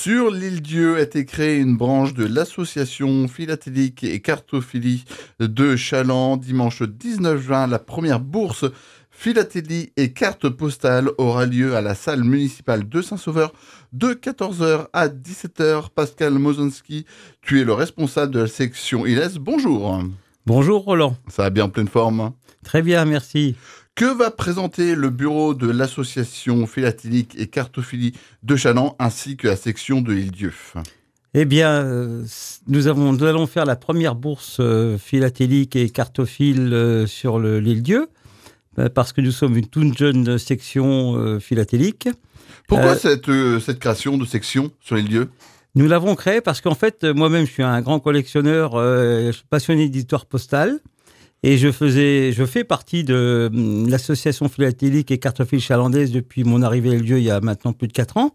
Sur l'île-Dieu a été créée une branche de l'association philatélique et cartophilie de Chaland. Dimanche 19 juin, la première bourse philatélie et carte postale aura lieu à la salle municipale de Saint-Sauveur de 14h à 17h. Pascal Mozonski, tu es le responsable de la section ILES. Bonjour. Bonjour Roland. Ça va bien en pleine forme? Très bien, merci. Que va présenter le bureau de l'association philatélique et cartophilie de Chaland ainsi que la section de l'île-Dieu? Eh bien, nous allons faire la première bourse philatélique et cartophile sur l'île-Dieu, parce que nous sommes une toute jeune section philatélique. Pourquoi cette création de section sur l'île-Dieu? Nous l'avons créée parce qu'en fait, moi-même, je suis un grand collectionneur, je suis passionné d'histoire postale. Et je fais partie de l'association philatélique et cartophile chalandaise depuis mon arrivée à l'île-Dieu il y a maintenant plus de 4 ans.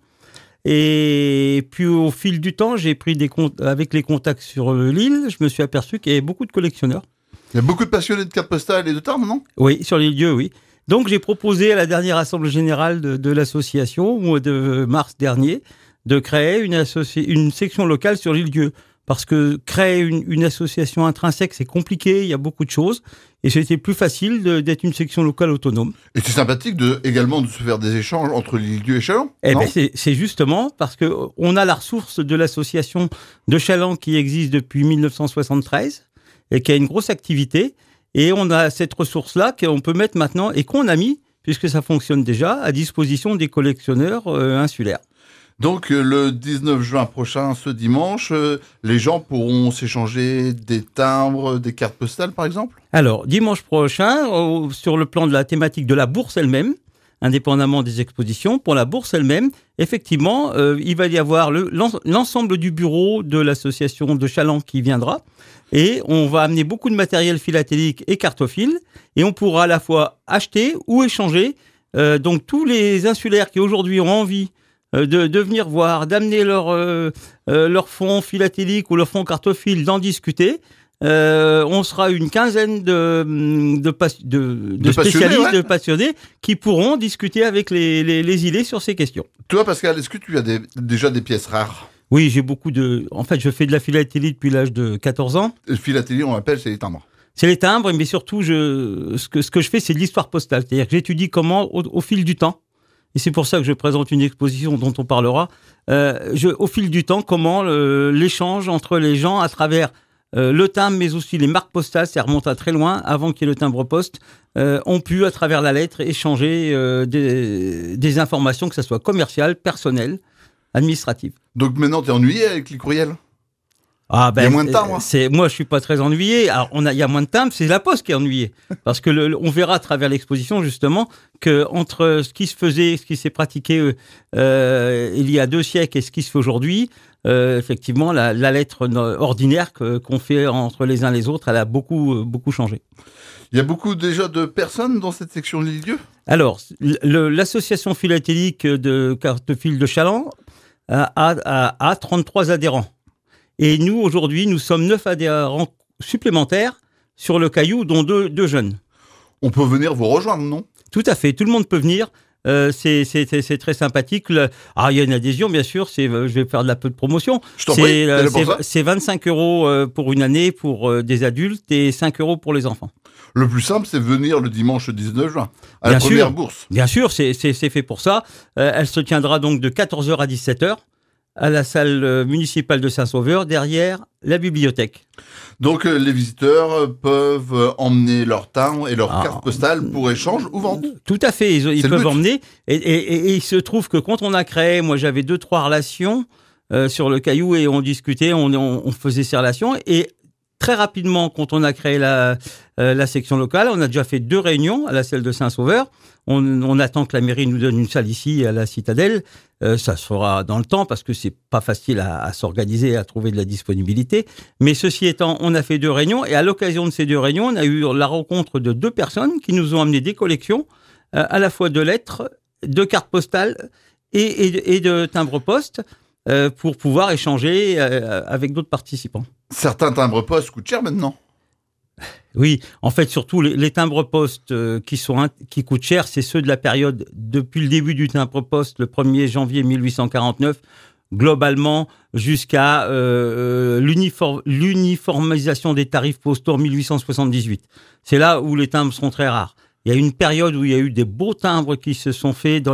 Et puis au fil du temps, j'ai pris avec les contacts sur l'île, je me suis aperçu qu'il y avait beaucoup de collectionneurs. Il y a beaucoup de passionnés de cartes postales et de timbres, non? Oui, sur l'île-Dieu, oui. Donc j'ai proposé à la dernière assemblée générale de l'association, au mois de mars dernier, de créer une section locale sur l'île-Dieu. Parce que créer une association intrinsèque, c'est compliqué, il y a beaucoup de choses. Et c'était plus facile d'être une section locale autonome. Et c'est sympathique également de se faire des échanges entre l'île-Dieu et Chaland. Eh bien, c'est justement parce qu'on a la ressource de l'association de Chaland qui existe depuis 1973 et qui a une grosse activité. Et on a cette ressource-là qu'on peut mettre maintenant et qu'on a mis, puisque ça fonctionne déjà, à disposition des collectionneurs insulaires. Donc le 19 juin prochain, ce dimanche, les gens pourront s'échanger des timbres, des cartes postales par exemple? Alors, dimanche prochain, sur le plan de la thématique de la bourse elle-même, indépendamment des expositions, pour la bourse elle-même, effectivement, il va y avoir l'ensemble du bureau de l'association de Chaland qui viendra. Et on va amener beaucoup de matériel philatélique et cartophile. Et on pourra à la fois acheter ou échanger. Donc tous les insulaires qui aujourd'hui ont envie de venir voir, d'amener leur fonds philatélique ou leur fonds cartophile, d'en discuter. On sera une quinzaine de spécialistes, de passionnés qui pourront discuter avec les îlets sur ces questions. Toi, Pascal, est-ce que tu as déjà des pièces rares? Oui, j'ai En fait, je fais de la philatélie depuis l'âge de 14 ans. Philatélie, on l'appelle, c'est les timbres. C'est les timbres, mais surtout, ce que je fais, c'est de l'histoire postale. C'est-à-dire que j'étudie comment, au fil du temps, et c'est pour ça que je présente une exposition dont on parlera, au fil du temps, comment l'échange entre les gens à travers le timbre, mais aussi les marques postales, ça remonte à très loin, avant qu'il y ait le timbre-poste, ont pu, à travers la lettre, échanger des informations, que ce soit commerciales, personnelles, administratives. Donc maintenant, tu es ennuyé avec les courriels? Ah ben, il y a moins de timbres. Moi, je suis pas très ennuyé. Alors, il y a moins de timbres, c'est la Poste qui est ennuyée. Parce que on verra à travers l'exposition, justement, que entre ce qui se faisait, ce qui s'est pratiqué il y a 2 siècles et ce qui se fait aujourd'hui, effectivement, la lettre ordinaire qu'on fait entre les uns et les autres, elle a beaucoup changé. Il y a beaucoup déjà de personnes dans cette section de l'île-Dieu? Alors, l'association philatélique de cartophile de Chaland a 33 adhérents. Et nous, aujourd'hui, nous sommes 9 adhérents supplémentaires sur le Caillou, dont 2 jeunes. On peut venir vous rejoindre, non? Tout à fait, tout le monde peut venir. C'est très sympathique. Il y a une adhésion, bien sûr. Je vais faire de la peu de promotion. Je t'en prie, c'est 25 € pour une année pour des adultes et 5 € pour les enfants. Le plus simple, c'est venir le dimanche 19 juin, à la première bourse. Bien sûr, c'est fait pour ça. Elle se tiendra donc de 14h à 17h. À la salle municipale de Saint-Sauveur, derrière la bibliothèque. Donc les visiteurs peuvent emmener leur timbre et leur carte postale pour échange ou vente? Tout à fait, ils peuvent emmener. Et il se trouve que quand on a créé, moi j'avais 2-3 relations sur le Caillou et on discutait, on faisait ces relations. Et très rapidement, quand on a créé la section locale, on a déjà fait 2 réunions à la salle de Saint-Sauveur. On attend que la mairie nous donne une salle ici à la Citadelle. Ça se fera dans le temps parce que c'est pas facile à s'organiser, à trouver de la disponibilité. Mais ceci étant, on a fait 2 réunions et à l'occasion de ces 2 réunions, on a eu la rencontre de 2 personnes qui nous ont amené des collections à la fois de lettres, de cartes postales et de timbres-poste pour pouvoir échanger avec d'autres participants. Certains timbres-poste coûtent cher maintenant. Oui, en fait, surtout les timbres-poste qui coûtent cher, c'est ceux de la période depuis le début du timbre-poste, le 1er janvier 1849, globalement jusqu'à l'uniformisation des tarifs postaux en 1878. C'est là où les timbres seront très rares. Il y a une période où il y a eu des beaux timbres qui se sont faits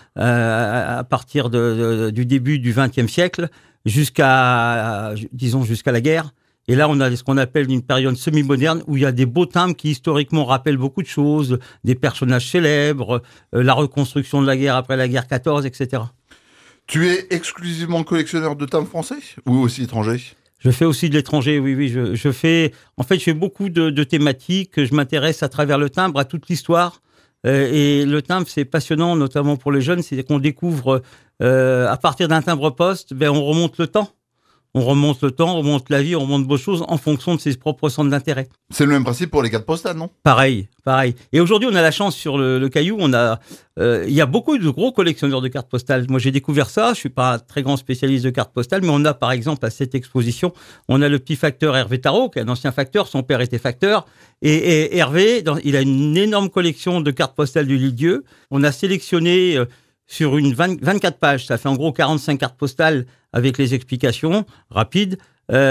à partir du début du XXe siècle jusqu'à la guerre. Et là, on a ce qu'on appelle une période semi-moderne où il y a des beaux timbres qui historiquement rappellent beaucoup de choses, des personnages célèbres, la reconstruction de la guerre après la guerre 14, etc. Tu es exclusivement collectionneur de timbres français ou aussi étrangers ? Je fais aussi de l'étranger, oui. Je fais beaucoup de thématiques. Je m'intéresse à travers le timbre à toute l'histoire. Et le timbre, c'est passionnant, notamment pour les jeunes. C'est qu'on découvre, à partir d'un timbre-poste, on remonte le temps. On remonte le temps, on remonte la vie, on remonte beaucoup de choses en fonction de ses propres centres d'intérêt. C'est le même principe pour les cartes postales, non ? Pareil. Et aujourd'hui, on a la chance sur le Caillou, il y a beaucoup de gros collectionneurs de cartes postales. Moi, j'ai découvert ça, je suis pas un très grand spécialiste de cartes postales, mais on a par exemple à cette exposition, on a le petit facteur Hervé Tarot, qui est un ancien facteur, son père était facteur, et Hervé, il a une énorme collection de cartes postales du Lit-Dieu. On a sélectionné sur 24 pages, ça fait en gros 45 cartes postales avec les explications rapides,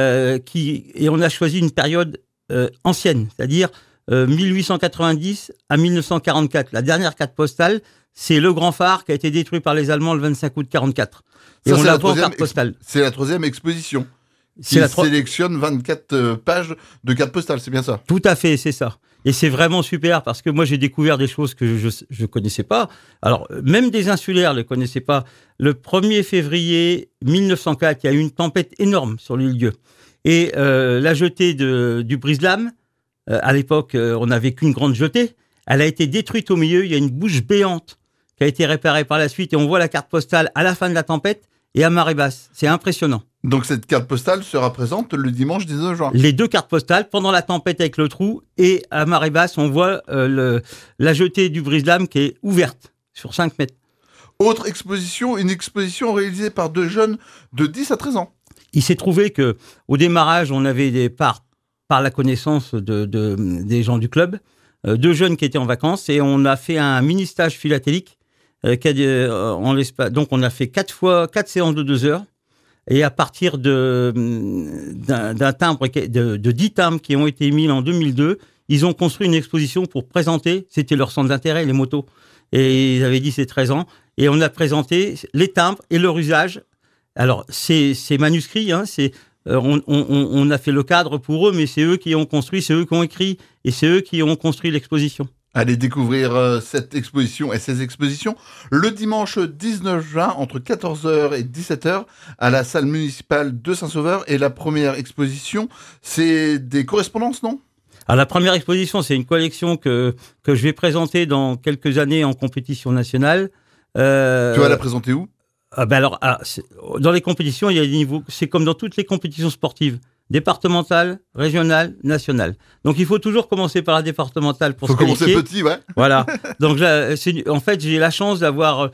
et on a choisi une période ancienne, c'est-à-dire 1890 à 1944. La dernière carte postale, c'est le Grand Phare qui a été détruit par les Allemands le 25 août 44. Et on l'a vu en carte postale. C'est la troisième exposition. Sélectionne 24 pages de cartes postales, c'est bien ça ? Tout à fait, c'est ça. Et c'est vraiment super parce que moi, j'ai découvert des choses que je connaissais pas. Alors, même des insulaires ne les connaissaient pas. Le 1er février 1904, il y a eu une tempête énorme sur l'île Dieu. Et la jetée du brise-lames, à l'époque, on n'avait qu'une grande jetée. Elle a été détruite au milieu. Il y a une bouche béante qui a été réparée par la suite. Et on voit la carte postale à la fin de la tempête et à marée basse. C'est impressionnant. Donc cette carte postale sera présente le dimanche 19 juin. Les deux cartes postales, pendant la tempête avec le trou, et à marée basse, on voit la jetée du brise-lames qui est ouverte sur 5 mètres. Autre exposition, une exposition réalisée par deux jeunes de 10 à 13 ans. Il s'est trouvé qu'au démarrage, on avait par la connaissance des gens du club, deux jeunes qui étaient en vacances, et on a fait un mini-stage philatélique. Donc on a fait 4 séances de 2 heures. Et à partir d'un timbre, de 10 timbres qui ont été émis en 2002, ils ont construit une exposition pour présenter, c'était leur centre d'intérêt, les motos. Et ils avaient dit c'est 13 ans. Et on a présenté les timbres et leur usage. Alors, c'est manuscrit, hein, on a fait le cadre pour eux, mais c'est eux qui ont construit, c'est eux qui ont écrit, et c'est eux qui ont construit l'exposition. Allez découvrir cette exposition et ces expositions le dimanche 19 juin entre 14h et 17h à la salle municipale de Saint-Sauveur. Et la première exposition, c'est des correspondances, non ? Alors, la première exposition, c'est une collection que je vais présenter dans quelques années en compétition nationale. Tu vas la présenter où ? Dans les compétitions, il y a des niveaux. C'est comme dans toutes les compétitions sportives. Départementale, régionale, nationale. Donc, il faut toujours commencer par la départementale pour se qualifier. Faut commencer petit, ouais. Voilà. Donc, là, en fait, j'ai la chance d'avoir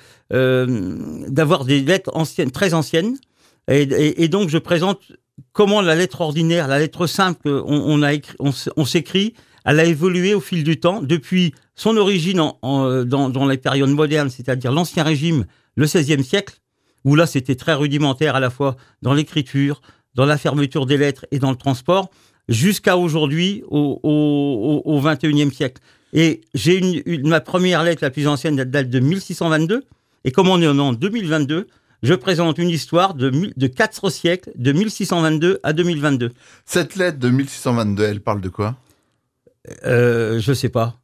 des lettres anciennes, très anciennes. Et donc, je présente comment la lettre ordinaire, la lettre simple on s'écrit, elle a évolué au fil du temps depuis son origine dans les périodes modernes, c'est-à-dire l'Ancien Régime, le XVIe siècle, où là, c'était très rudimentaire à la fois dans l'écriture, dans la fermeture des lettres et dans le transport, jusqu'à aujourd'hui, au XXIe siècle. Et j'ai ma première lettre, la plus ancienne, elle date de 1622. Et comme on est en 2022, je présente une histoire de 4 siècles, de 1622 à 2022. Cette lettre de 1622, elle parle de quoi ? Je sais pas.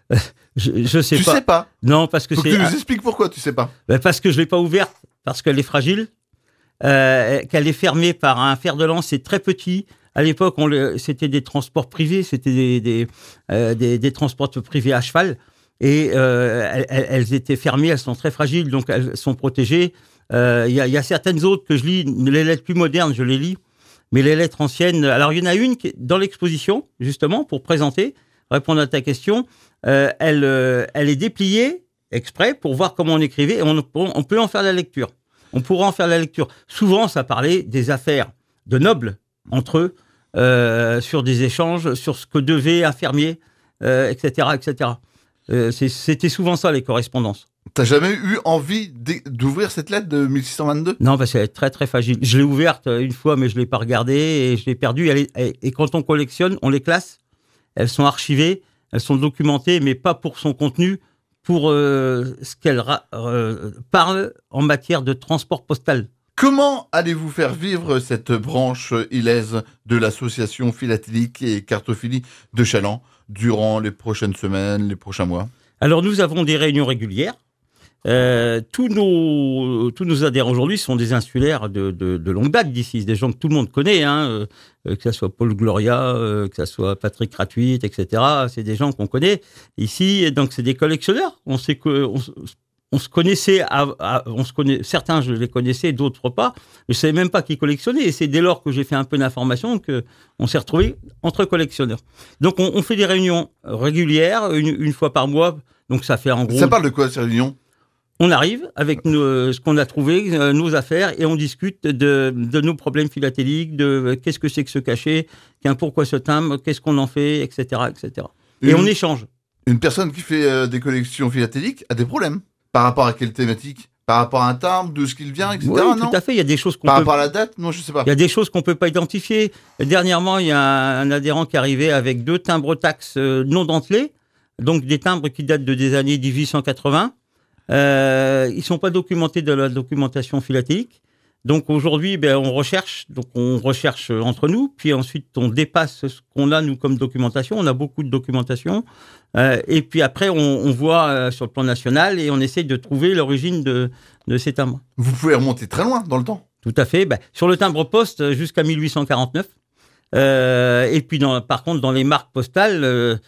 Je sais pas. Tu sais pas ? Non, parce que faut que tu nous expliques pourquoi tu sais pas. Parce que je l'ai pas ouverte, parce qu'elle est fragile. Qu'elle est fermée par un fer de lance, c'est très petit. À l'époque, c'était des transports privés, c'était des transports privés à cheval, et elles étaient fermées, elles sont très fragiles, donc elles sont protégées. Il y a certaines autres que je lis, les lettres plus modernes, je les lis, mais les lettres anciennes. Alors, il y en a une qui est dans l'exposition, justement, pour répondre à ta question. Elle est dépliée exprès pour voir comment on écrivait, et on peut en faire la lecture. On pourra en faire la lecture. Souvent, ça parlait des affaires de nobles entre eux, sur des échanges, sur ce que devait un fermier, etc., etc. C'était souvent ça, les correspondances. T'as jamais eu envie d'ouvrir cette lettre de 1622? Non, parce qu'elle est très très fragile. Je l'ai ouverte une fois, mais je l'ai pas regardée et je l'ai perdue. Et quand on collectionne, on les classe. Elles sont archivées, elles sont documentées, mais pas pour son contenu, pour ce qu'elle parle en matière de transport postal. Comment allez-vous faire vivre cette branche ilaise de l'association philatélique et cartophilie de Chaland durant les prochaines semaines, les prochains mois? Alors nous avons des réunions régulières. Tous nos adhérents aujourd'hui sont des insulaires de longue date d'ici, des gens que tout le monde connaît, que ça soit Paul Gloria, que ça soit Patrick Gratuite, etc. C'est des gens qu'on connaît ici, et donc c'est des collectionneurs. On sait que on se connaissait, certains je les connaissais, d'autres pas. Je savais même pas qui collectionnait, et c'est dès lors que j'ai fait un peu d'information que on s'est retrouvés entre collectionneurs. Donc on fait des réunions régulières, une fois par mois. Donc ça fait en gros. Ça parle de quoi ces réunions? On arrive avec ce qu'on a trouvé, nos affaires, et on discute de nos problèmes philatéliques, de qu'est-ce que c'est que ce cachet, pourquoi ce timbre, qu'est-ce qu'on en fait, etc., etc. Et on échange. Une personne qui fait des collections philatéliques a des problèmes. Par rapport à quelle thématique? Par rapport à un timbre, de ce qu'il vient, etc. Oui, non? tout à fait. Il y a des choses Par rapport à la date? Non, je sais pas. Il y a des choses qu'on peut pas identifier. Dernièrement, il y a un adhérent qui est arrivé avec 2 timbres-taxes non dentelés, donc des timbres qui datent des années 1880. Ils sont pas documentés de la documentation philatélique. Donc aujourd'hui, on recherche entre nous, puis ensuite on dépasse ce qu'on a nous comme documentation. On a beaucoup de documentation, et puis après on voit sur le plan national et on essaye de trouver l'origine de ces timbres. Vous pouvez remonter très loin dans le temps. Tout à fait. Sur le timbre-poste jusqu'à 1849, et puis par contre dans les marques postales,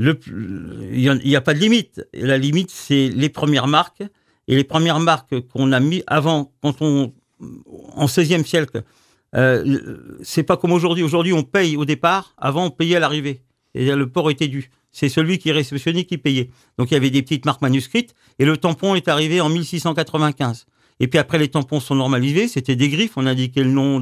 il y a pas de limite. La limite c'est les premières marques, et les premières marques qu'on a mis avant, en XVIe siècle, c'est pas comme aujourd'hui. Aujourd'hui, on paye au départ. Avant, on payait à l'arrivée. Et le port était dû. C'est celui qui réceptionnait qui payait. Donc, il y avait des petites marques manuscrites. Et le tampon est arrivé en 1695. Et puis après, les tampons sont normalisés. C'était des griffes. On indiquait le nom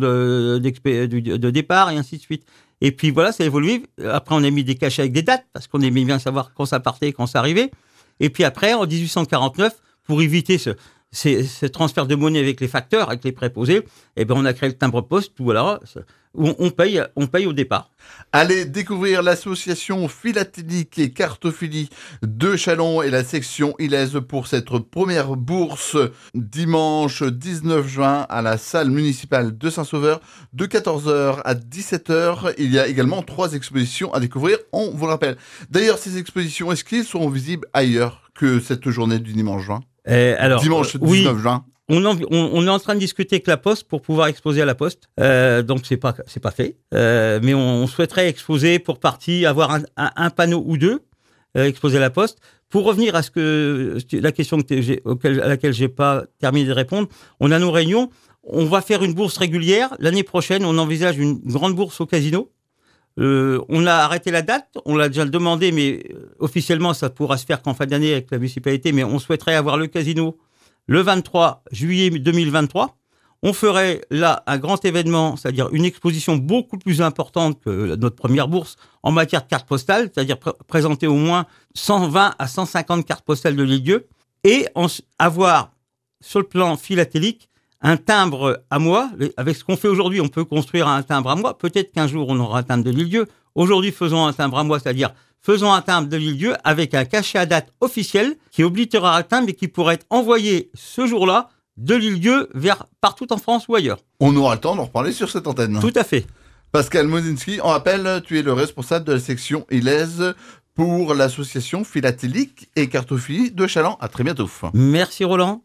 de départ et ainsi de suite. Et puis voilà, ça a évolué. Après, on a mis des cachets avec des dates parce qu'on aimait bien savoir quand ça partait et quand ça arrivait. Et puis après, en 1849, pour éviter ce transfert de monnaie avec les facteurs, avec les préposés, on a créé le timbre-poste, où on paye au départ. Allez découvrir l'association philatélique et cartophilie de Chaland et la section ilaise pour cette première bourse dimanche 19 juin à la salle municipale de Saint-Sauveur de 14h à 17h. Il y a également 3 expositions à découvrir, on vous le rappelle. D'ailleurs, ces expositions, est-ce qu'elles seront visibles ailleurs que cette journée du dimanche juin? Dimanche 19 juin. On est en train de discuter avec la Poste pour pouvoir exposer à la Poste. Donc c'est pas fait. Mais on souhaiterait exposer pour partie, avoir un panneau ou 2 exposé à la Poste. Pour revenir à la question à laquelle j'ai pas terminé de répondre, on a nos réunions. On va faire une bourse régulière. L'année prochaine, on envisage une grande bourse au casino. On a arrêté la date, on l'a déjà demandé, mais officiellement, ça pourra se faire qu'en fin d'année avec la municipalité, mais on souhaiterait avoir le casino le 23 juillet 2023. On ferait là un grand événement, c'est-à-dire une exposition beaucoup plus importante que notre première bourse en matière de cartes postales, c'est-à-dire présenter au moins 120 à 150 cartes postales de l'île-Dieu, et avoir, sur le plan philatélique, un timbre à moi. Avec ce qu'on fait aujourd'hui, on peut construire un timbre à moi. Peut-être qu'un jour, on aura un timbre de l'île-Dieu. Aujourd'hui, faisons un timbre à moi, c'est-à-dire faisons un timbre de l'île-Dieu avec un cachet à date officiel qui oblitérerait le timbre et qui pourrait être envoyé ce jour-là de l'île-Dieu vers partout en France ou ailleurs. On aura le temps d'en reparler sur cette antenne. Tout à fait. Pascal Mosinski, on rappelle, tu es le responsable de la section ilaise pour l'association philatélique et cartophilie de Chaland. À très bientôt. Merci Roland.